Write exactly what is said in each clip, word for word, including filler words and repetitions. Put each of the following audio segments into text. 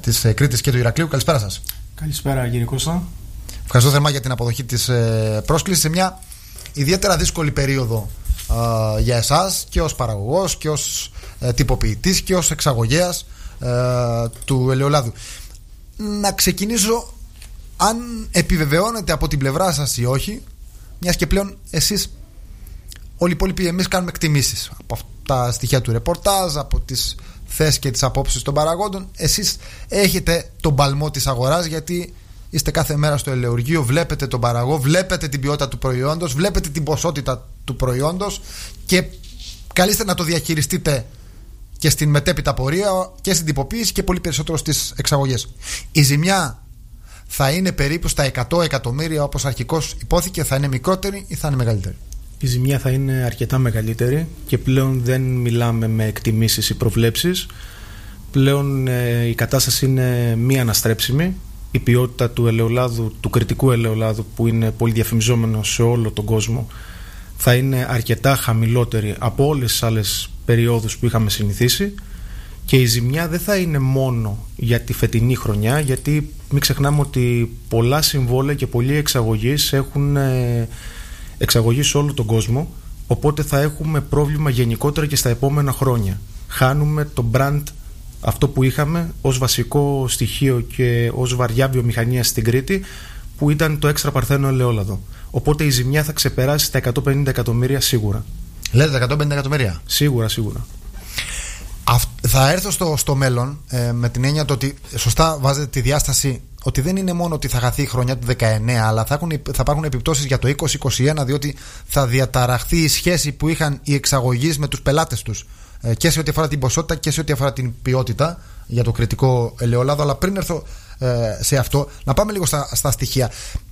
της Κρήτης και του Ηρακλείου. Καλησπέρα σας. Καλησπέρα κύριε Κώστα. Ευχαριστώ θερμά για την αποδοχή της ε, πρόσκλησης σε μια ιδιαίτερα δύσκολη περίοδο ε, για εσάς και ως παραγωγός και ως ε, τυποποιητής και ως εξαγωγέας ε, του ελαιολάδου. Να ξεκινήσω αν επιβεβαιώνετε από την πλευρά σας ή όχι, μιας και πλέον εσείς όλοι οι υπόλοιποι εμείς κάνουμε εκτιμήσεις από τα στοιχεία του ρεπορτάζ, από τις θέσεις και τις απόψεις των παραγόντων. Εσείς έχετε τον παλμό της αγοράς, γιατί είστε κάθε μέρα στο ελαιουργείο, βλέπετε τον παραγό, βλέπετε την ποιότητα του προϊόντος, βλέπετε την ποσότητα του προϊόντος και καλείστε να το διαχειριστείτε και στην μετέπειτα πορεία και στην τυποποίηση και πολύ περισσότερο στις εξαγωγές. Η ζημιά θα είναι περίπου στα εκατό εκατομμύρια όπως αρχικώς υπόθηκε, θα είναι μικρότερη ή θα είναι μεγαλύτερη? Η ζημιά θα είναι αρκετά μεγαλύτερη και πλέον δεν μιλάμε με εκτιμήσεις ή προβλέψεις. Πλέον ε, η κατάσταση είναι μη αναστρέψιμη. Η ποιότητα του ελαιολάδου, του κρητικού ελαιολάδου, που είναι πολύ διαφημιζόμενο σε όλο τον κόσμο, θα είναι αρκετά χαμηλότερη από όλες τις άλλες περιόδους που είχαμε συνηθίσει. Και η ζημιά δεν θα είναι μόνο για τη φετινή χρονιά, γιατί μην ξεχνάμε ότι πολλά συμβόλαια και πολλοί εξαγωγείς έχουν ε, εξαγωγή σε όλο τον κόσμο, οπότε θα έχουμε πρόβλημα γενικότερα και στα επόμενα χρόνια. Χάνουμε το brand, αυτό που είχαμε ως βασικό στοιχείο και ως βαριά βιομηχανία στην Κρήτη, που ήταν το έξτρα παρθένο ελαιόλαδο. Οπότε η ζημιά θα ξεπεράσει τα εκατόν πενήντα εκατομμύρια σίγουρα. Λέτε εκατόν πενήντα εκατομμύρια? Σίγουρα, σίγουρα. Θα έρθω στο, στο μέλλον ε, με την έννοια το ότι σωστά βάζετε τη διάσταση ότι δεν είναι μόνο ότι θα χαθεί η χρονιά του δεκαεννέα, αλλά θα, έχουν, θα υπάρχουν επιπτώσεις για το είκοσι είκοσι ένα, διότι θα διαταραχθεί η σχέση που είχαν οι εξαγωγείς με τους πελάτες τους, ε, και σε ό,τι αφορά την ποσότητα και σε ό,τι αφορά την ποιότητα για το κρητικό ελαιόλαδο. Αλλά πριν έρθω ε, σε αυτό, να πάμε λίγο στα, στα στοιχεία.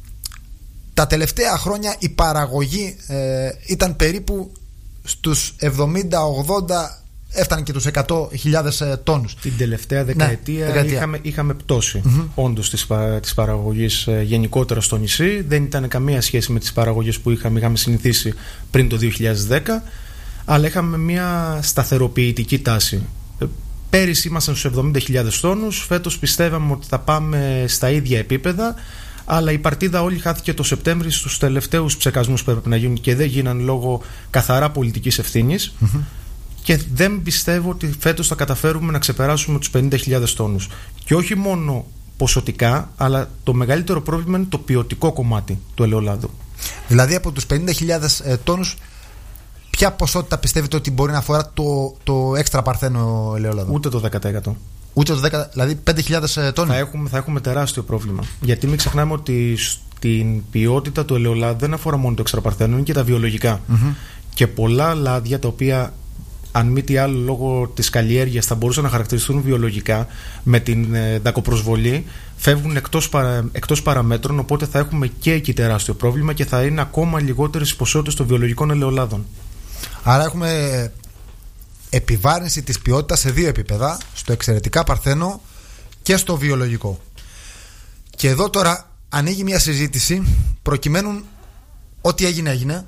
Τα τελευταία χρόνια η παραγωγή ε, ήταν περίπου στους εβδομήντα ογδόντα, έφτανε και τους εκατό χιλιάδες τόνους. Την τελευταία δεκαετία, ναι, δεκαετία. Είχαμε, είχαμε πτώση mm-hmm. όντως της, της παραγωγής ε, γενικότερα στο νησί. Δεν ήταν καμία σχέση με τις παραγωγές που είχαμε, είχαμε συνηθίσει πριν το δύο χιλιάδες δέκα, αλλά είχαμε μια σταθεροποιητική τάση. Ε, πέρυσι ήμασταν στους εβδομήντα χιλιάδες τόνους, φέτος πιστεύαμε ότι θα πάμε στα ίδια επίπεδα, αλλά η παρτίδα όλη χάθηκε το Σεπτέμβρη στους τελευταίους ψεκασμούς που έπρεπε να γίνουν και δεν γίναν λόγω καθαρά πολιτικής ευθύνης. Mm-hmm. Και δεν πιστεύω ότι φέτος θα καταφέρουμε να ξεπεράσουμε τους πενήντα χιλιάδες τόνους. Και όχι μόνο ποσοτικά, αλλά το μεγαλύτερο πρόβλημα είναι το ποιοτικό κομμάτι του ελαιολάδου. Δηλαδή από τους πενήντα χιλιάδες ε, τόνους, ποια ποσότητα πιστεύετε ότι μπορεί να αφορά το, το έξτρα παρθένο ελαιόλαδο? Ούτε το δέκα τοις εκατό. Ούτε το δέκα τοις εκατό, δηλαδή πέντε χιλιάδες τόνοι. Θα έχουμε, θα έχουμε τεράστιο πρόβλημα. Γιατί μην ξεχνάμε ότι στην ποιότητα του ελαιολάδου δεν αφορά μόνο το έξτρα παρθένο, είναι και τα βιολογικά. Mm-hmm. Και πολλά λάδια τα οποία, αν μη τι άλλο, λόγω της καλλιέργειας θα μπορούσαν να χαρακτηριστούν βιολογικά, με την ε, δακοπροσβολή φεύγουν εκτός, παρα, εκτός παραμέτρων, οπότε θα έχουμε και εκεί τεράστιο πρόβλημα και θα είναι ακόμα λιγότερες οι ποσότητες των βιολογικών ελαιολάδων. Άρα έχουμε επιβάρυνση της ποιότητας σε δύο επίπεδα, στο εξαιρετικά παρθένο και στο βιολογικό. Και εδώ τώρα ανοίγει μια συζήτηση προκειμένου ό,τι έγινε έγινε.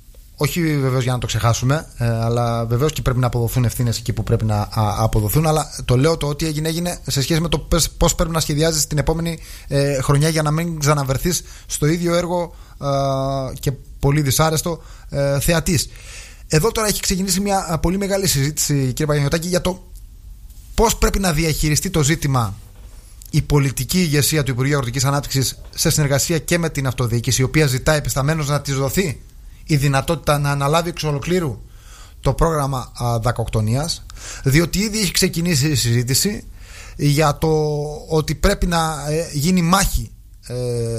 Όχι βεβαίως για να το ξεχάσουμε, ε, αλλά βεβαίως και πρέπει να αποδοθούν ευθύνες εκεί που πρέπει να α, αποδοθούν. Αλλά το λέω το ότι έγινε, έγινε σε σχέση με το πώς πρέπει να σχεδιάζεις την επόμενη ε, χρονιά για να μην ξαναβερθείς στο ίδιο έργο ε, και πολύ δυσάρεστο ε, θεατής. Εδώ τώρα έχει ξεκινήσει μια πολύ μεγάλη συζήτηση, κύριε Παγιαννιωτάκη, για το πώς πρέπει να διαχειριστεί το ζήτημα η πολιτική ηγεσία του Υπουργείου Αγροτικής Ανάπτυξης σε συνεργασία και με την αυτοδιοίκηση, η οποία ζητά επισταμένως να της δοθεί η δυνατότητα να αναλάβει εξ ολοκλήρου το πρόγραμμα α, δακοκτονίας, διότι ήδη έχει ξεκινήσει η συζήτηση για το ότι πρέπει να ε, γίνει μάχη ε,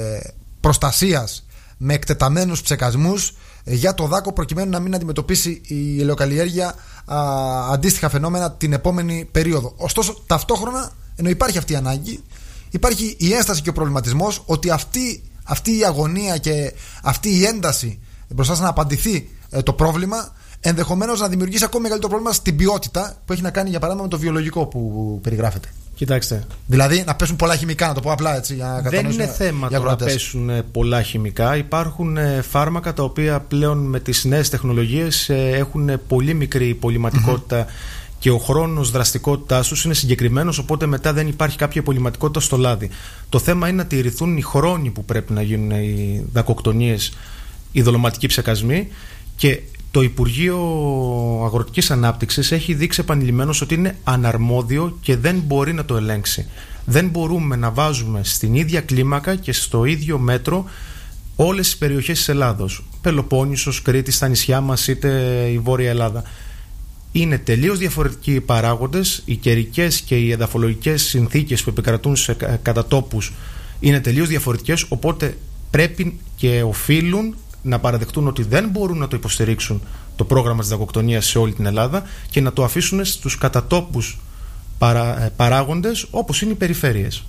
προστασίας με εκτεταμένους ψεκασμούς ε, για το δάκο, προκειμένου να μην αντιμετωπίσει η ελαιοκαλλιέργεια α, αντίστοιχα φαινόμενα την επόμενη περίοδο. Ωστόσο, ταυτόχρονα, ενώ υπάρχει αυτή η ανάγκη, υπάρχει η ένσταση και ο προβληματισμός ότι αυτή, αυτή η αγωνία και αυτή η ένταση μπροστά να απαντηθεί ε, το πρόβλημα, ενδεχομένως να δημιουργήσει ακόμα μεγαλύτερο πρόβλημα στην ποιότητα που έχει να κάνει, για παράδειγμα, με το βιολογικό που περιγράφεται. Κοιτάξτε. Δηλαδή να πέσουν πολλά χημικά, να το πω απλά έτσι. Για να δεν είναι θέμα το να πέσουν πολλά χημικά. Υπάρχουν φάρμακα τα οποία πλέον με τις νέες τεχνολογίες έχουν πολύ μικρή πολυματικότητα mm-hmm. και ο χρόνος δραστικότητάς τους είναι συγκεκριμένος, οπότε μετά δεν υπάρχει κάποια υπολειμματικότητα στο λάδι. Το θέμα είναι να τηρηθούν οι χρόνοι που πρέπει να γίνουν οι δακοκτονίες, οι δολωματικοί ψεκασμοί, και το Υπουργείο Αγροτικής Ανάπτυξης έχει δείξει επανειλημμένως ότι είναι αναρμόδιο και δεν μπορεί να το ελέγξει. Δεν μπορούμε να βάζουμε στην ίδια κλίμακα και στο ίδιο μέτρο όλες τις περιοχές της Ελλάδος. Πελοπόννησος, Κρήτη, στα νησιά μας, είτε η Βόρεια Ελλάδα. Είναι τελείως διαφορετικοί οι παράγοντες, οι καιρικές και οι εδαφολογικές συνθήκες που επικρατούν σε κατά τόπους είναι τελείως διαφορετικές, οπότε πρέπει και οφείλουν να παραδεχτούν ότι δεν μπορούν να το υποστηρίξουν το πρόγραμμα της δακοκτονίας σε όλη την Ελλάδα και να το αφήσουν στους κατατόπους παρά, παράγοντες όπως είναι οι περιφέρειες.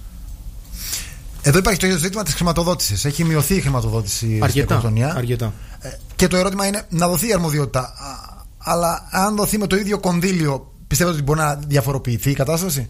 Εδώ υπάρχει το ζήτημα της χρηματοδότησης. Έχει μειωθεί η χρηματοδότηση στην δακοκτονία. Αρκετά. Και το ερώτημα είναι να δοθεί η αρμοδιότητα. Αλλά αν δοθεί με το ίδιο κονδύλιο, πιστεύετε ότι μπορεί να διαφοροποιηθεί η κατάσταση?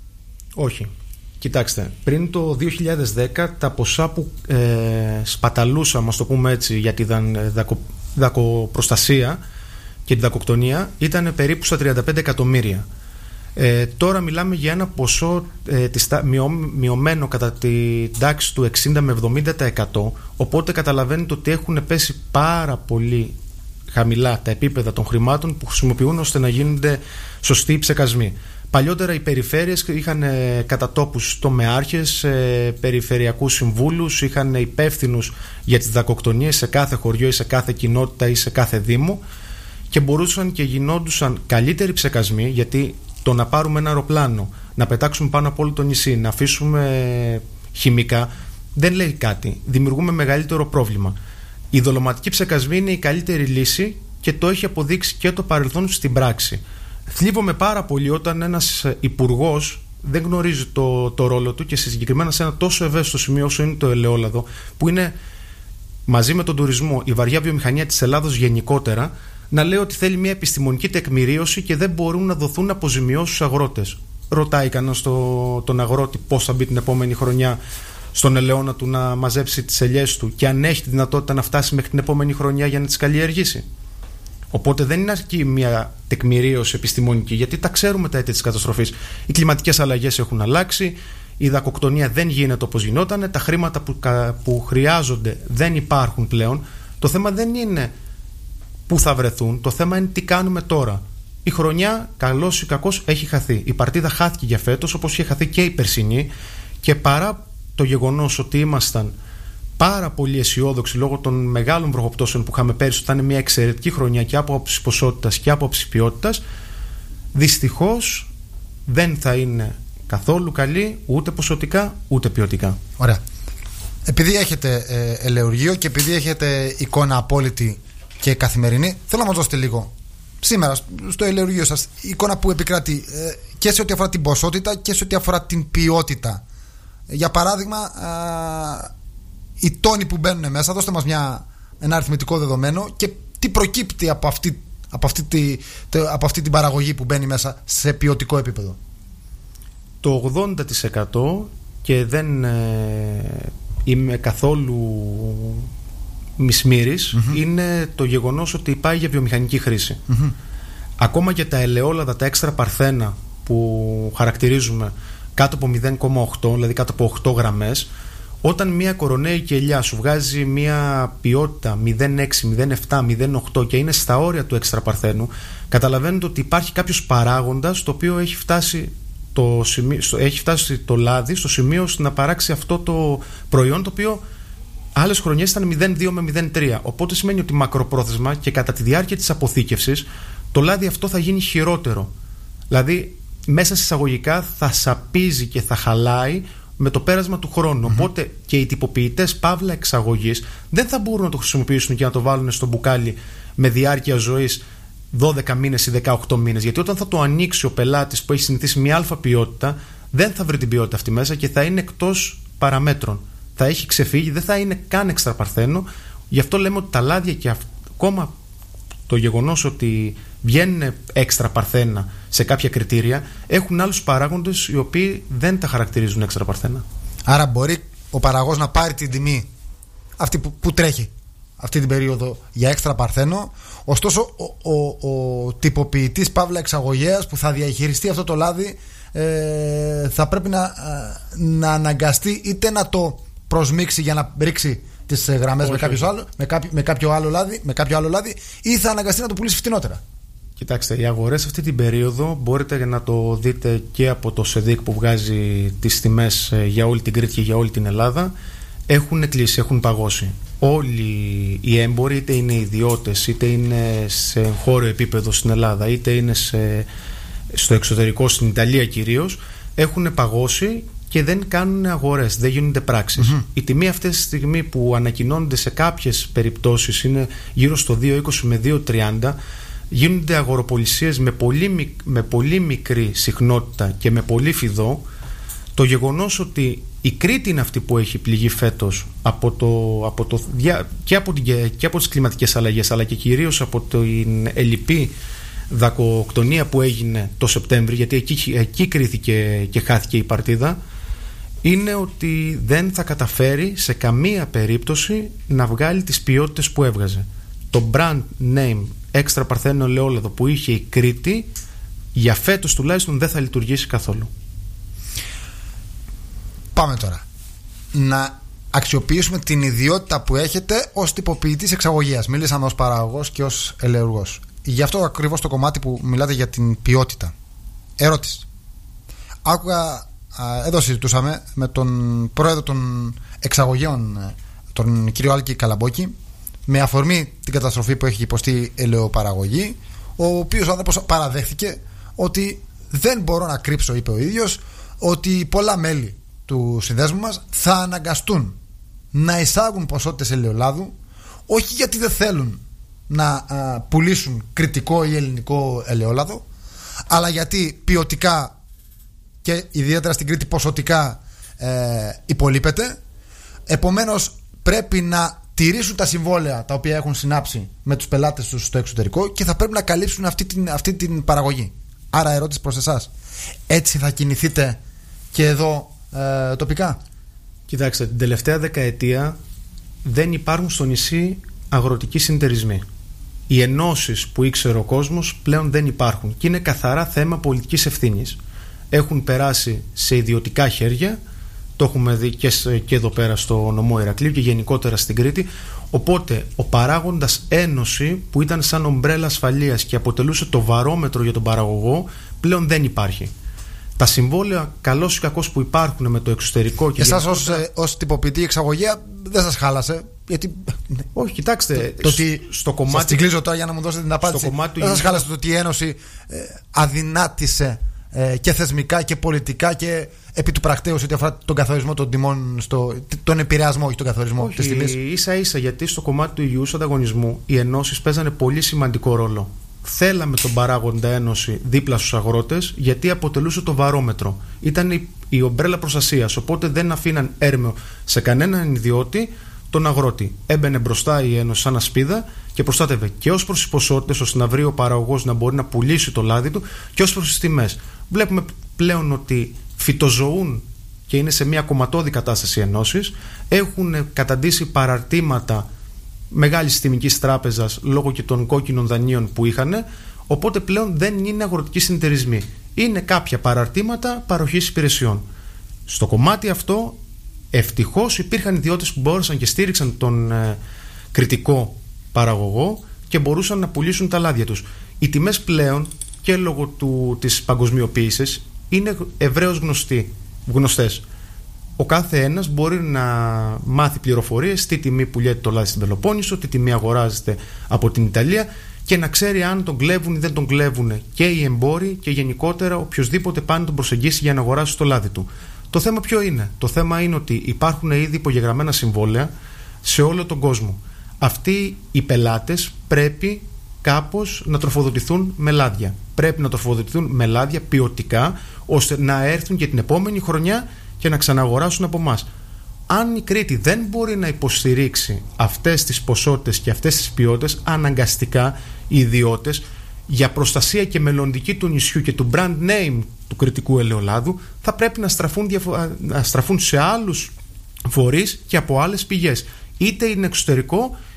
Όχι. Κοιτάξτε, πριν το δύο χιλιάδες δέκα τα ποσά που ε, σπαταλούσαμε, ας το πούμε έτσι, για τη δακο, δακοπροστασία και τη δακοκτονία ήταν περίπου στα τριάντα πέντε εκατομμύρια. Ε, τώρα μιλάμε για ένα ποσό ε, της, μειω, μειωμένο κατά την τάξη του εξήντα με εβδομήντα τοις εκατό, οπότε καταλαβαίνετε ότι έχουν πέσει πάρα πολύ χαμηλά τα επίπεδα των χρημάτων που χρησιμοποιούν ώστε να γίνονται σωστοί ψεκασμοί. Παλιότερα οι περιφέρειες είχαν κατά τόπους τομεάρχες, περιφερειακούς συμβούλους, είχαν υπεύθυνους για τις δακοκτονίες σε κάθε χωριό ή σε κάθε κοινότητα ή σε κάθε δήμο και μπορούσαν και γινόντουσαν καλύτεροι ψεκασμοί, γιατί το να πάρουμε ένα αεροπλάνο, να πετάξουμε πάνω από όλο το νησί, να αφήσουμε χημικά δεν λέει κάτι, δημιουργούμε μεγαλύτερο πρόβλημα. Οι δολωματικοί ψεκασμοί είναι η καλύτερη λύση και το έχει αποδείξει και το παρελθόν στην πράξη. Θλίβομαι πάρα πολύ όταν ένας υπουργός δεν γνωρίζει το, το ρόλο του και συγκεκριμένα σε ένα τόσο ευαίσθητο σημείο όσο είναι το ελαιόλαδο, που είναι μαζί με τον τουρισμό η βαριά βιομηχανία της Ελλάδος γενικότερα, να λέει ότι θέλει μια επιστημονική τεκμηρίωση και δεν μπορούν να δοθούν αποζημιώσεις στους αγρότες. Ρωτάει κανένας το, τον αγρότη πώς θα μπει την επόμενη χρονιά στον ελαιόνα του να μαζέψει τις ελιές του και αν έχει τη δυνατότητα να φτάσει μέχρι την επόμενη χρονιά για να τις καλλιεργήσει. Οπότε δεν είναι αρκεί μια τεκμηρίωση επιστημονική, γιατί τα ξέρουμε τα αίτια της καταστροφής. Οι κλιματικές αλλαγές έχουν αλλάξει, η δακοκτονία δεν γίνεται όπως γινόταν, τα χρήματα που, που χρειάζονται δεν υπάρχουν πλέον. Το θέμα δεν είναι πού θα βρεθούν, το θέμα είναι τι κάνουμε τώρα. Η χρονιά, καλώς ή κακώς, έχει χαθεί. Η παρτίδα χάθηκε για φέτος, όπως είχε χαθεί και η περσινή, και παρά το γεγονός ότι ήμασταν πάρα πολύ αισιόδοξοι λόγω των μεγάλων βροχοπτώσεων που είχαμε πέρυσι, ότι θα είναι μια εξαιρετική χρονιά και από άποψη ποσότητας και από άποψη ποιότητας, δυστυχώς δεν θα είναι καθόλου καλή ούτε ποσοτικά ούτε ποιοτικά. Ωραία. Επειδή έχετε ε, ελαιουργείο και επειδή έχετε εικόνα απόλυτη και καθημερινή, θέλω να μας δώσετε λίγο σήμερα στο ελαιουργείο σας η εικόνα που επικρατεί ε, και σε ό,τι αφορά την ποσότητα και σε ό,τι αφορά την ποιότητα. Για παράδειγμα, α, οι τόνοι που μπαίνουν μέσα, δώστε μας μια, ένα αριθμητικό δεδομένο και τι προκύπτει από αυτή, από, αυτή τη, από αυτή την παραγωγή που μπαίνει μέσα σε ποιοτικό επίπεδο. Το ογδόντα τοις εκατό, και δεν ε, είμαι καθόλου μισμήρης, mm-hmm. είναι το γεγονός ότι πάει για βιομηχανική χρήση. Mm-hmm. Ακόμα και τα ελαιόλαδα, τα έξτρα παρθένα που χαρακτηρίζουμε κάτω από μηδέν κόμμα οκτώ, δηλαδή κάτω από οκτώ γραμμές, όταν μια κοροναίικη ελιά σου βγάζει μια ποιότητα μηδέν κόμμα έξι, μηδέν κόμμα επτά, μηδέν κόμμα οκτώ και είναι στα όρια του έξτρα παρθένου, καταλαβαίνετε ότι υπάρχει κάποιος παράγοντας το οποίο έχει φτάσει το, σημείο, έχει φτάσει το λάδι στο σημείο ώστε να παράξει αυτό το προϊόν, το οποίο άλλες χρονιές ήταν μηδέν κόμμα δύο με μηδέν κόμμα τρία. Οπότε σημαίνει ότι μακροπρόθεσμα και κατά τη διάρκεια της αποθήκευσης το λάδι αυτό θα γίνει χειρότερο. Δηλαδή μέσα συσσαγωγικά θα σαπίζει και θα χαλάει με το πέρασμα του χρόνου. Mm-hmm. Οπότε και οι τυποποιητές παύλα εξαγωγής δεν θα μπορούν να το χρησιμοποιήσουν και να το βάλουν στο μπουκάλι με διάρκεια ζωής δώδεκα μήνες ή δεκαοκτώ μήνες. Γιατί όταν θα το ανοίξει ο πελάτης που έχει συνηθίσει μια αλφα ποιότητα, δεν θα βρει την ποιότητα αυτή μέσα και θα είναι εκτός παραμέτρων. Θα έχει ξεφύγει, δεν θα είναι καν έξτρα παρθένο. Γι' αυτό λέμε ότι τα λάδια και ακόμα το γεγονός ότι βγαίνουν έξτρα παρθένα σε κάποια κριτήρια έχουν άλλους παράγοντες οι οποίοι δεν τα χαρακτηρίζουν έξτρα παρθένα. Άρα μπορεί ο παραγωγός να πάρει την τιμή αυτή που, που τρέχει αυτή την περίοδο για έξτρα παρθένο. Ωστόσο ο, ο, ο τυποποιητής παύλα εξαγωγέας που θα διαχειριστεί αυτό το λάδι ε, θα πρέπει να, να αναγκαστεί είτε να το προσμίξει για να ρίξει τις γραμμές με κάποιο, άλλο, με, κάποιο, με, κάποιο άλλο λάδι, με κάποιο άλλο λάδι, ή θα αναγκαστεί να το πουλήσει φτηνότερα. Κοιτάξτε, οι αγορές αυτή την περίοδο μπορείτε να το δείτε και από το ΣΕΔΙΚ που βγάζει τις τιμές για όλη την Κρήτη και για όλη την Ελλάδα. Έχουν κλείσει, έχουν παγώσει. Όλοι οι έμποροι, είτε είναι ιδιώτες, είτε είναι σε χώρο επίπεδο στην Ελλάδα, είτε είναι σε, στο εξωτερικό, στην Ιταλία κυρίως, έχουν παγώσει και δεν κάνουν αγορές, δεν γίνονται πράξεις. Mm-hmm. Η τιμή αυτή τη στιγμή που ανακοινώνονται σε κάποιες περιπτώσεις είναι γύρω στο δύο είκοσι με δύο τριάντα. Γίνονται αγοροπολισίες με πολύ, με πολύ μικρή συχνότητα και με πολύ φιδό. Το γεγονός ότι η Κρήτη είναι αυτή που έχει πληγεί φέτος από το, από το, και, από την, και από τις κλιματικές αλλαγές, αλλά και κυρίως από την ελλειπή δακοκτονία που έγινε το Σεπτέμβρη, γιατί εκεί, εκεί κρίθηκε και χάθηκε η παρτίδα, είναι ότι δεν θα καταφέρει σε καμία περίπτωση να βγάλει τις ποιότητες που έβγαζε. Το brand name έξτρα παρθένο ελαιόλαδο που είχε η Κρήτη για φέτος τουλάχιστον δεν θα λειτουργήσει καθόλου. Πάμε τώρα να αξιοποιήσουμε την ιδιότητα που έχετε ως τυποποιητής εξαγωγέας. Μίλησαμε ως παραγωγός και ως ελαιουργός. Γι' αυτό ακριβώς το κομμάτι που μιλάτε για την ποιότητα. Ερώτηση. Άκουγα, εδώ συζητούσαμε με τον πρόεδρο των εξαγωγέων, τον κύριο Άλκη Καλαμπόκη, με αφορμή την καταστροφή που έχει υποστεί η ελαιοπαραγωγή, ο οποίος άνθρωπος παραδέχθηκε ότι δεν μπορώ να κρύψω, είπε ο ίδιος, ότι πολλά μέλη του συνδέσμου μας θα αναγκαστούν να εισάγουν ποσότητες ελαιολάδου, όχι γιατί δεν θέλουν να α, πουλήσουν κρητικό ή ελληνικό ελαιόλαδο, αλλά γιατί ποιοτικά και ιδιαίτερα στην Κρήτη ποσοτικά ε, υπολείπεται. Επομένως πρέπει να τηρήσουν τα συμβόλαια τα οποία έχουν συνάψει με τους πελάτες τους στο εξωτερικό και θα πρέπει να καλύψουν αυτή την, αυτή την παραγωγή. Άρα ερώτηση προς εσάς, έτσι θα κινηθείτε και εδώ ε, τοπικά? Κοιτάξτε, την τελευταία δεκαετία δεν υπάρχουν στο νησί αγροτικοί συνεταιρισμοί. Οι ενώσεις που ήξερε ο κόσμος πλέον δεν υπάρχουν και είναι καθαρά θέμα πολιτικής ευθύνης. Έχουν περάσει σε ιδιωτικά χέρια, το έχουμε δει και, και εδώ πέρα στο νομό Ηρακλείου και γενικότερα στην Κρήτη. Οπότε ο παράγοντας ένωση που ήταν σαν ομπρέλα ασφαλείας και αποτελούσε το βαρόμετρο για τον παραγωγό πλέον δεν υπάρχει. Τα συμβόλαια καλώς ή κακώς που υπάρχουν με το εξωτερικό και εσάς γενικότερα... ως, ως τυποποιητή εξαγωγέα δεν σας χάλασε? Γιατί... Όχι, κοιτάξτε, το, το ότι στο κομμάτι... Σας τσιγκλίζω τώρα για να μου δώσετε την απάντηση. Κομμάτι... Δεν σας χάλασε το ότι η Ένωση ε, αδυνάτησε ε, και θεσμικά και πολιτικά και επί του πρακτέως ό,τι αφορά τον καθορισμό των τιμών, στο, τον επηρεασμό, όχι τον καθορισμό όχι, της τιμής. Ίσα ίσα, γιατί στο κομμάτι του υγιούς ανταγωνισμού οι ενώσεις παίζανε πολύ σημαντικό ρόλο. Θέλαμε τον παράγοντα ένωση δίπλα στους αγρότες, γιατί αποτελούσε το βαρόμετρο. Ήταν η, η ομπρέλα προστασίας, οπότε δεν αφήναν έρμεο σε κανέναν ιδιώτη τον αγρότη. Έμπαινε μπροστά η ένωση σαν ασπίδα και προστάτευε και ως προς τις ποσότητες, ώστε να βρει ο παραγωγός να μπορεί να πουλήσει το λάδι του, και ως προς τις τιμές. Βλέπουμε πλέον ότι φυτοζωούν και είναι σε μια κομματώδη κατάσταση ενώσεις, έχουν καταντήσει παραρτήματα μεγάλης τιμικής τράπεζας λόγω και των κόκκινων δανείων που είχαν, οπότε πλέον δεν είναι αγροτικοί συνεταιρισμοί. Είναι κάποια παραρτήματα παροχής υπηρεσιών. Στο κομμάτι αυτό ευτυχώς υπήρχαν ιδιώτες που μπόρεσαν και στήριξαν τον ε, κριτικό παραγωγό και μπορούσαν να πουλήσουν τα λάδια τους. Οι τιμές πλέον και λόγω του, της παγκοσμιοποίησης είναι ευρέως γνωστοί, γνωστές. Ο κάθε ένας μπορεί να μάθει πληροφορίες, τι τιμή πουλιέται το λάδι στην Πελοπόννησο, τι τιμή αγοράζεται από την Ιταλία, και να ξέρει αν τον κλέβουν ή δεν τον κλέβουν και οι εμπόροι και γενικότερα οποιοδήποτε πάνε τον προσεγγίσει για να αγοράσει το λάδι του. Το θέμα ποιο είναι? Το θέμα είναι ότι υπάρχουν ήδη υπογεγραμμένα συμβόλαια σε όλο τον κόσμο. Αυτοί οι πελάτες πρέπει κάπως να τροφοδοτηθούν με λάδια. Πρέπει να τροφοδοτηθούν με λάδια ποιοτικά, ώστε να έρθουν και την επόμενη χρονιά και να ξαναγοράσουν από εμάς. Αν η Κρήτη δεν μπορεί να υποστηρίξει αυτές τις ποσότητες και αυτές τις ποιότητες, αναγκαστικά οι ιδιώτες, για προστασία και μελλοντική του νησιού και του brand name του κρητικού ελαιολάδου, θα πρέπει να στραφούν, διαφο- να στραφούν σε άλλους φορείς και από άλλες πηγές. Είτε είναι εξωτερικό,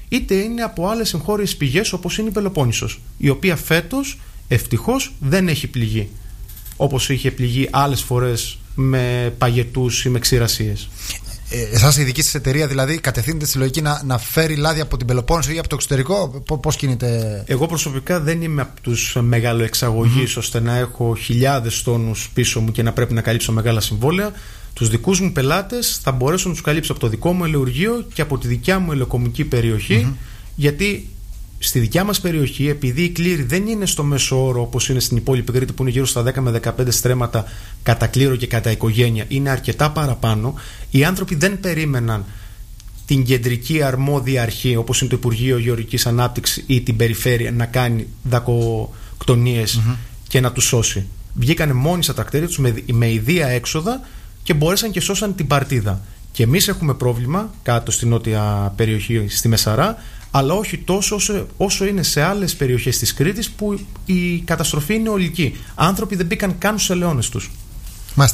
είτε είναι από άλλες εγχώριες πηγές όπως είναι η Πελοπόννησος, η οποία φέτος ευτυχώς δεν έχει πληγεί όπως είχε πληγεί άλλες φορές με παγετούς ή με ξηρασίες. Εσάς η δική σας εταιρεία δηλαδή κατευθύνεται στη λογική να, να φέρει λάδι από την Πελοπόννησο ή από το εξωτερικό? Πώς κινείται? Εγώ προσωπικά δεν είμαι από τους μεγαλοεξαγωγείς mm-hmm. ώστε να έχω χιλιάδες τόνους πίσω μου και να πρέπει να καλύψω μεγάλα συμβόλαια. Τους δικούς μου πελάτες θα μπορέσω να τους καλύψω από το δικό μου ελαιουργείο και από τη δικιά μου ελαιοκομική περιοχή, mm-hmm. γιατί στη δικιά μας περιοχή, επειδή η κλήρη δεν είναι στο μέσο όρο όπως είναι στην υπόλοιπη Κρήτη που είναι γύρω στα δέκα με δεκαπέντε στρέμματα κατά κλήρο και κατά οικογένεια, είναι αρκετά παραπάνω. Οι άνθρωποι δεν περίμεναν την κεντρική αρμόδια αρχή όπως είναι το Υπουργείο Γεωργικής Ανάπτυξης ή την περιφέρεια να κάνει δακοκτονίες mm-hmm. και να τους σώσει. Βγήκανε μόνοι στα τρακτέρια τους με, με ιδία έξοδα και μπόρεσαν και σώσαν την παρτίδα. Και εμείς έχουμε πρόβλημα κάτω στη νότια περιοχή, στη Μεσαρά, αλλά όχι τόσο όσο, όσο είναι σε άλλες περιοχές της Κρήτης που η καταστροφή είναι ολική. Άνθρωποι δεν μπήκαν καν στους ελαιώνες τους. Μάλιστα.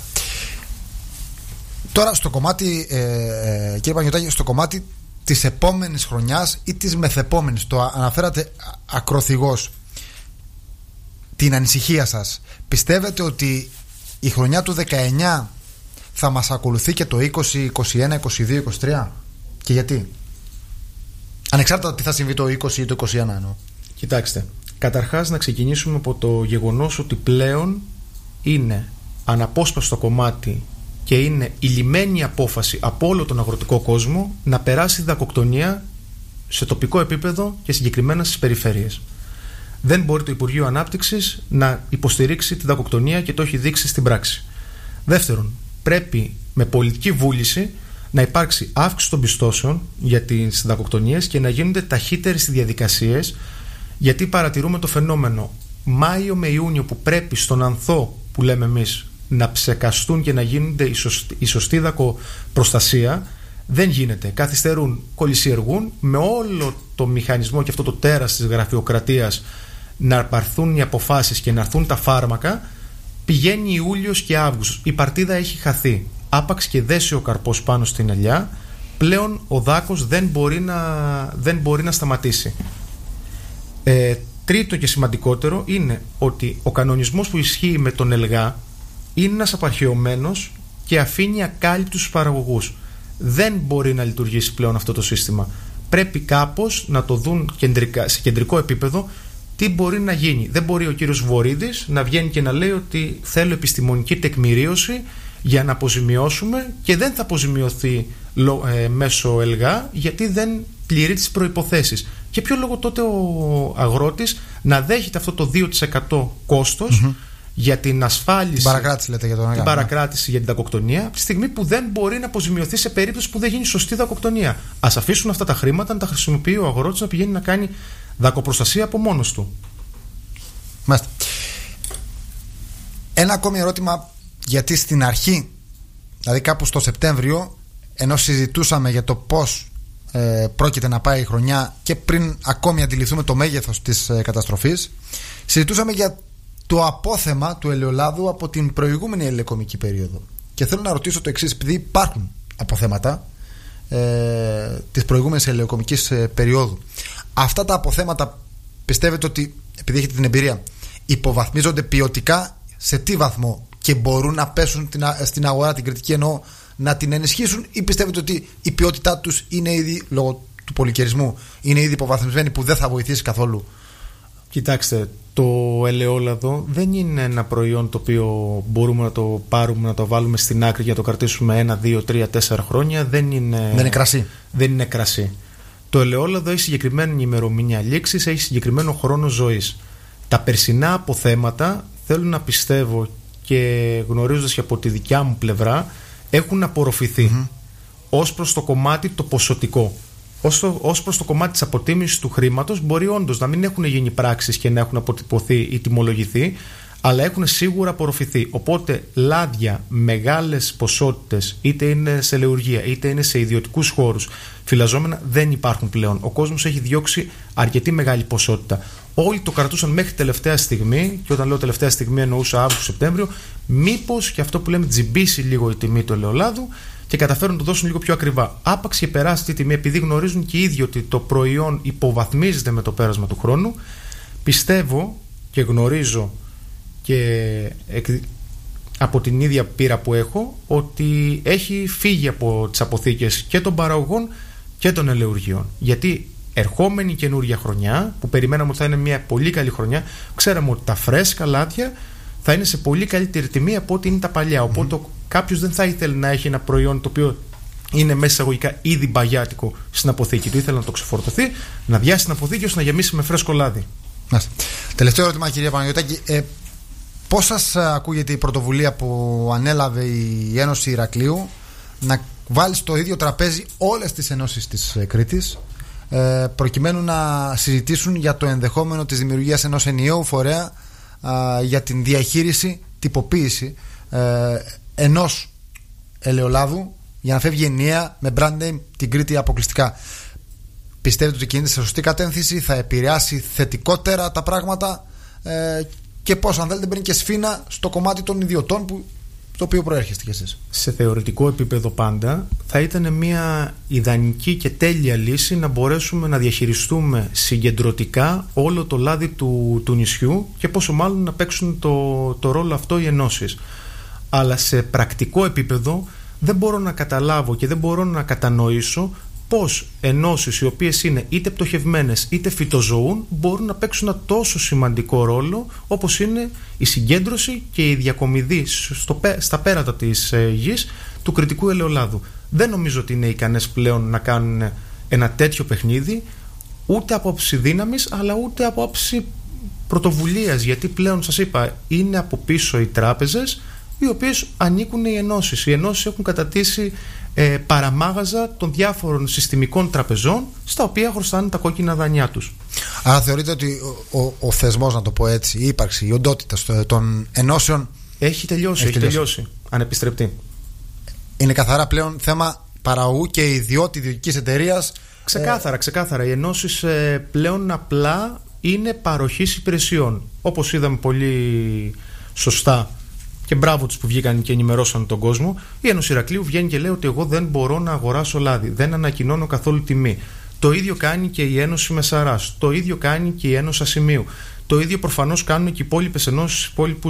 Τώρα στο κομμάτι, ε, ε, κύριε Παναγιωτάκη, στο κομμάτι της επόμενης χρονιάς ή της μεθεπόμενης, το αναφέρατε ακροθυγώς, την ανησυχία σας. Πιστεύετε ότι η χρονιά του δεκαεννιά θα μας ακολουθεί και το είκοσι, είκοσι ένα, είκοσι δύο, είκοσι τρία? Και γιατί? Ανεξάρτητα τι θα συμβεί το είκοσι ή το είκοσι ένα εννοώ. Κοιτάξτε, καταρχάς να ξεκινήσουμε από το γεγονός ότι πλέον είναι αναπόσπαστο κομμάτι και είναι η λιμένη απόφαση από όλο τον αγροτικό κόσμο να περάσει δακοκτονία σε τοπικό επίπεδο και συγκεκριμένα στις περιφέρειες. Δεν μπορεί το Υπουργείο Ανάπτυξης να υποστηρίξει τη δακοκτονία και το έχει δείξει στην πράξη. Δεύτερον, πρέπει με πολιτική βούληση να υπάρξει αύξηση των πιστώσεων για τις δακοκτονίες και να γίνονται ταχύτερες οι διαδικασίες, γιατί παρατηρούμε το φαινόμενο Μάιο με Ιούνιο που πρέπει στον ανθό που λέμε εμείς να ψεκαστούν και να γίνονται η σωστή, η σωστή δακοπροστασία, δεν γίνεται. Καθυστερούν, κολυσιεργούν με όλο το μηχανισμό και αυτό το τέρας της γραφειοκρατίας να πάρθουν οι αποφάσεις και να έρθουν τα φάρμακα. Πηγαίνει Ιούλιος και Αύγουστος, η παρτίδα έχει χαθεί. Άπαξ και δέσει ο καρπός πάνω στην ελιά, πλέον ο δάκος δεν μπορεί να, δεν μπορεί να σταματήσει. Ε, τρίτο και σημαντικότερο είναι ότι ο κανονισμός που ισχύει με τον ΕΛΓΑ είναι ένας απαρχαιωμένος και αφήνει ακάλυπτους τους παραγωγούς. Δεν μπορεί να λειτουργήσει πλέον αυτό το σύστημα. Πρέπει κάπως να το δουν κεντρικά, σε κεντρικό επίπεδο τι μπορεί να γίνει. Δεν μπορεί ο κύριος Βορίδης να βγαίνει και να λέει ότι θέλω επιστημονική τεκμηρίωση για να αποζημιώσουμε, και δεν θα αποζημιωθεί ε, μέσω ΕΛΓΑ γιατί δεν πληρεί τις προϋποθέσεις. Και ποιο λόγο τότε ο αγρότης να δέχεται αυτό το δύο τοις εκατό κόστος mm-hmm. για την ασφάλιση, την παρακράτηση, λέτε, για, τον την παρακράτηση για την δακοκτονία, από τη στιγμή που δεν μπορεί να αποζημιωθεί σε περίπτωση που δεν γίνει σωστή δακοκτονία. Ας αφήσουν αυτά τα χρήματα να τα χρησιμοποιεί ο αγρότης να πηγαίνει να κάνει δακοπροστασία από μόνος του. Μάλιστα. Ένα ακόμη ερώτημα, γιατί στην αρχή, δηλαδή κάπου στο Σεπτέμβριο, ενώ συζητούσαμε για το πώς ε, πρόκειται να πάει η χρονιά και πριν ακόμη αντιληφθούμε το μέγεθος της ε, καταστροφής, συζητούσαμε για το απόθεμα του ελαιολάδου από την προηγούμενη ελαιοκομική περίοδο. Και θέλω να ρωτήσω το εξής, επειδή υπάρχουν αποθέματα ε, της προηγούμενης ελαιοκομικής ε, περίοδου, αυτά τα αποθέματα πιστεύετε ότι, επειδή έχετε την εμπειρία, υποβαθμίζονται ποιοτικά σε τι βαθμό και μπορούν να πέσουν στην αγορά, την κριτική εννοώ, να την ενισχύσουν, ή πιστεύετε ότι η ποιότητά τους είναι ήδη, λόγω του πολυκαιρισμού, είναι ήδη υποβαθμισμένη που δεν θα βοηθήσει καθόλου? Κοιτάξτε, το ελαιόλαδο δεν είναι ένα προϊόν το οποίο μπορούμε να το πάρουμε, να το βάλουμε στην άκρη για να το κρατήσουμε ένα, δύο, τρία, τέσσερα χρόνια. Δεν είναι, δεν είναι κρασί. Δεν είναι κρασί. Το ελαιόλαδο έχει συγκεκριμένη ημερομηνία λήξης, έχει συγκεκριμένο χρόνο ζωής. Τα περσινά αποθέματα, θέλω να πιστεύω και γνωρίζοντας και από τη δικιά μου πλευρά, έχουν απορροφηθεί mm-hmm. ως προς το κομμάτι το ποσοτικό. Ως, το, ως προς το κομμάτι της αποτίμησης του χρήματος, μπορεί όντως να μην έχουν γίνει πράξεις και να έχουν αποτυπωθεί ή τιμολογηθεί, αλλά έχουν σίγουρα απορροφηθεί. Οπότε λάδια, μεγάλες ποσότητες, είτε είναι σε ελαιουργία είτε είναι σε ιδιωτικούς χώρους, φυλαζόμενα, δεν υπάρχουν πλέον. Ο κόσμος έχει διώξει αρκετή μεγάλη ποσότητα. Όλοι το κρατούσαν μέχρι τελευταία στιγμή, και όταν λέω τελευταία στιγμή εννοούσα Αύγουστο-Σεπτέμβριο, μήπως και αυτό που λέμε τζιμπήσει λίγο η τιμή του ελαιολάδου και καταφέρουν να το δώσουν λίγο πιο ακριβά. Άπαξ και περάσει τη τιμή, επειδή γνωρίζουν και οι ίδιοι ότι το προϊόν υποβαθμίζεται με το πέρασμα του χρόνου, πιστεύω και γνωρίζω και από την ίδια πείρα που έχω ότι έχει φύγει από τις αποθήκες και των παραγωγών και των ελαιουργιών. Γιατί ερχόμενη καινούρια χρονιά, που περιμέναμε ότι θα είναι μια πολύ καλή χρονιά, ξέραμε ότι τα φρέσκα λάδια θα είναι σε πολύ καλύτερη τιμή από ό,τι είναι τα παλιά. Mm-hmm. Οπότε κάποιος δεν θα ήθελε να έχει ένα προϊόν το οποίο είναι μέσα εισαγωγικά ήδη μπαγιάτικο στην αποθήκη του. Ήθελε να το ξεφορτωθεί, να διάσει την αποθήκη ώστε να γεμίσει με φρέσκο λάδι. Μάλιστα. Τελευταίο ερώτημα, κυρία Παναγιωτάκη. Ε, πώς σας ακούγεται η πρωτοβουλία που ανέλαβε η Ένωση Ηρακλείου να βάλει στο ίδιο τραπέζι όλες τις ενώσεις της Κρήτης, ε, προκειμένου να συζητήσουν για το ενδεχόμενο της δημιουργίας ενός ενιαίου φορέα ε, για την διαχείριση, τυποποίηση ε, ενός ελαιολάδου, για να φεύγει ενιαία με brand name την Κρήτη αποκλειστικά? Πιστεύετε ότι κινείται σε σωστή κατεύθυνση, θα επηρεάσει θετικότερα τα πράγματα ε, και πώς, αν θέλετε, μπαίνει και σφήνα στο κομμάτι των ιδιωτών που, το οποίο προέρχεστε κι εσείς? Σε θεωρητικό επίπεδο πάντα θα ήταν μια ιδανική και τέλεια λύση να μπορέσουμε να διαχειριστούμε συγκεντρωτικά όλο το λάδι του, του νησιού και πόσο μάλλον να παίξουν το, το ρόλο αυτό οι ενώσεις. Αλλά σε πρακτικό επίπεδο δεν μπορώ να καταλάβω και δεν μπορώ να κατανοήσω πώς ενώσεις οι οποίες είναι είτε πτωχευμένες είτε φυτοζωούν μπορούν να παίξουν ένα τόσο σημαντικό ρόλο όπως είναι η συγκέντρωση και η διακομιδή στο, στα πέρατα της ε, γης του κρητικού ελαιολάδου. Δεν νομίζω ότι είναι ικανές πλέον να κάνουν ένα τέτοιο παιχνίδι, ούτε από άψη δύναμης αλλά ούτε από άψη πρωτοβουλίας, γιατί πλέον, σας είπα, είναι από πίσω οι τράπεζες οι οποίες ανήκουν οι ενώσεις. Οι ενώσεις έχουν κατατήσει ε, παραμάγαζα των διάφορων συστημικών τραπεζών στα οποία χρωστάνε τα κόκκινα δανειά τους. Άρα θεωρείτε ότι ο, ο, ο θεσμός, να το πω έτσι, η ύπαρξη, η οντότητα στο, των ενώσεων έχει τελειώσει, έχει, έχει τελειώσει. τελειώσει ανεπιστρεπτή. Είναι καθαρά πλέον θέμα παραγωγού και ιδιώτη ιδιωτικής εταιρείας. Ξεκάθαρα, ε... ξεκάθαρα. Οι ενώσεις ε, πλέον απλά είναι παροχής υπηρεσιών. Όπως είδαμε πολύ σωστά, και μπράβο τους που βγήκαν και ενημερώσαν τον κόσμο, η Ένωση Ηρακλείου βγαίνει και λέει ότι εγώ δεν μπορώ να αγοράσω λάδι, δεν ανακοινώνω καθόλου τιμή. Το ίδιο κάνει και η Ένωση Μεσαράς, το ίδιο κάνει και η Ένωση Ασημίου. Το ίδιο προφανώς κάνουν και οι υπόλοιπες ενώσεις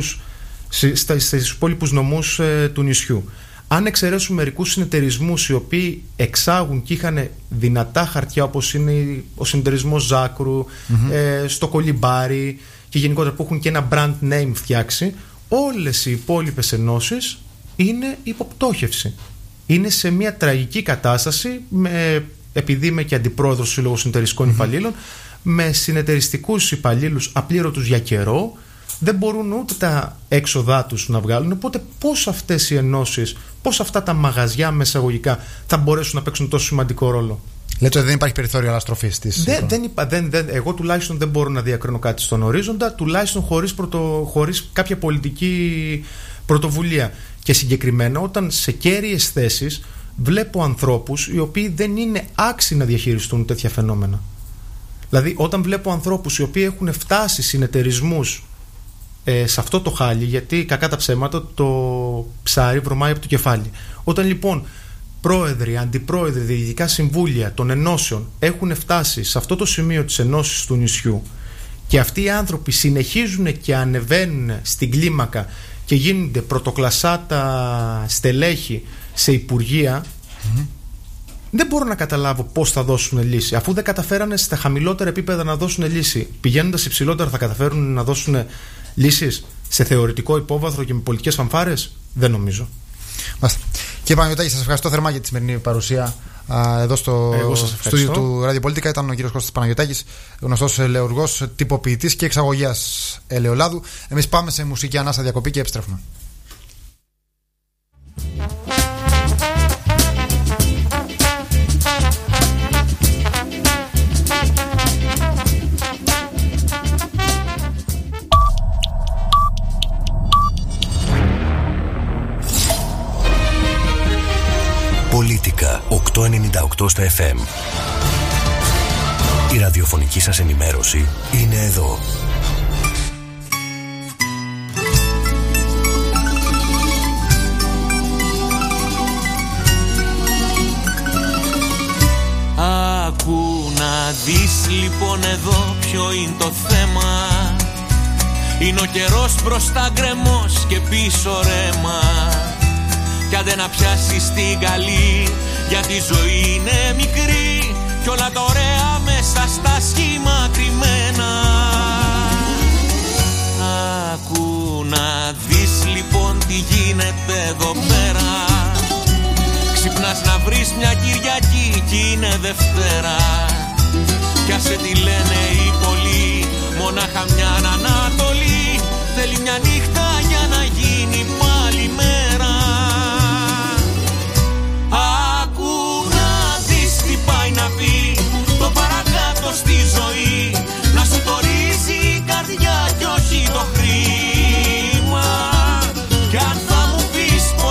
στους υπόλοιπους νομούς ε, του νησιού. Αν εξαιρέσουμε μερικούς συνεταιρισμούς οι οποίοι εξάγουν και είχαν δυνατά χαρτιά, όπως είναι ο συνεταιρισμός Ζάκρου, mm-hmm. ε, στο Κολυμπάρι και γενικότερα που έχουν και ένα brand name φτιάξει, όλες οι υπόλοιπες ενώσεις είναι υποπτώχευση. Είναι σε μια τραγική κατάσταση, με, επειδή είμαι και αντιπρόεδρος του Σύλλογου Συνεταιριστικών mm-hmm. Υπαλλήλων, με συνεταιριστικούς υπαλλήλους απλήρωτους για καιρό, δεν μπορούν ούτε τα έξοδά τους να βγάλουν. Οπότε πώς αυτές οι ενώσεις, πώς αυτά τα μαγαζιά μεσαγωγικά θα μπορέσουν να παίξουν τόσο σημαντικό ρόλο? Λέτε ότι δεν υπάρχει περιθώριο αναστροφής της. Δεν, δεν είπα, δεν, δεν, εγώ τουλάχιστον δεν μπορώ να διακρίνω κάτι στον ορίζοντα, τουλάχιστον χωρίς, πρωτο, χωρίς κάποια πολιτική πρωτοβουλία. Και συγκεκριμένα όταν σε κέρυες θέσεις βλέπω ανθρώπους οι οποίοι δεν είναι άξιοι να διαχειριστούν τέτοια φαινόμενα. Δηλαδή όταν βλέπω ανθρώπους οι οποίοι έχουν φτάσει συνεταιρισμούς ε, σε αυτό το χάλι, γιατί κακά τα ψέματα το ψάρι βρωμάει από το κεφάλι. Όταν λοιπόν πρόεδροι, αντιπρόεδροι, διοικητικά συμβούλια των ενώσεων έχουν φτάσει σε αυτό το σημείο της ενώσης του νησιού και αυτοί οι άνθρωποι συνεχίζουν και ανεβαίνουν στην κλίμακα και γίνονται πρωτοκλασσάτα στελέχη σε υπουργεία, mm-hmm. δεν μπορώ να καταλάβω πώς θα δώσουν λύση. Αφού δεν καταφέρανε στα χαμηλότερα επίπεδα να δώσουν λύση, πηγαίνοντας υψηλότερα θα καταφέρουν να δώσουν λύσεις σε θεωρητικό υπόβαθρο και με πολιτικές φανφάρες? Δεν νομίζω. Μάλιστα. Κύριε Παναγιωτάκη, σας ευχαριστώ θερμά για τη σημερινή παρουσία α, εδώ στο στούντιο του Ραδιοπολιτικά. Ήταν ο κύριος Κώστας Παναγιωτάκης, γνωστός ελαιουργός, τυποποιητής και εξαγωγέας ελαιολάδου. Εμείς πάμε σε μουσική ανάσα διακοπή και επιστρέφουμε. Πολίτικα οκτακόσια ενενήντα οκτώ στα εφ εμ. Η ραδιοφωνική σας ενημέρωση είναι εδώ. λοιπόν εδώ ποιο είναι το θέμα. Είναι ο καιρός μπροστά γκρεμός και πίσω ρέμα. Κι άντε να πιάσεις την καλή, γιατί η ζωή είναι μικρή κι όλα τα ωραία μέσα στα σχήμα κρυμμένα. Άκου να δεις λοιπόν τι γίνεται εδώ πέρα. Ξυπνάς να βρεις μια Κυριακή κι είναι Δευτέρα.